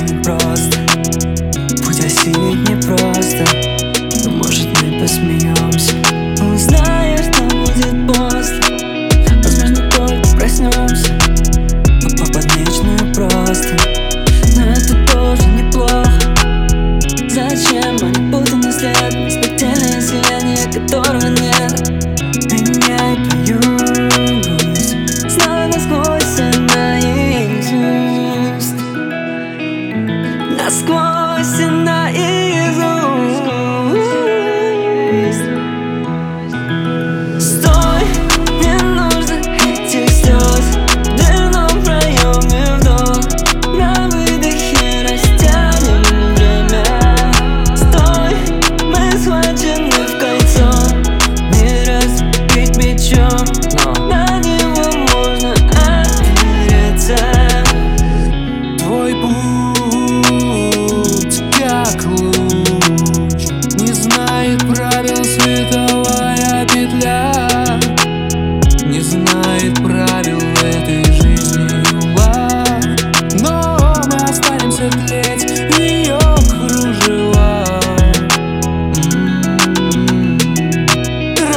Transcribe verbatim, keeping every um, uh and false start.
непросто, путь осилить непросто, но может мы посмеемся. Узнаешь, что будет после, возможно только проснемся, попав под вечную просто. Но это тоже неплохо. Зачем манипулятивный след, смертельное сияние которого нет? Меняй твою грусть, знай насквозь наизусть, насквозь и наизусть. Стой, не нужно этих слез, в дверном проеме вдох, на выдохе растянем время. Стой, мы схвачены в кольцо, не разбить мечом, но на него можно опереться. Твой путь как луч, не знает правил световая петля, не знает правил этой жизни угла. Но мы останемся тлеть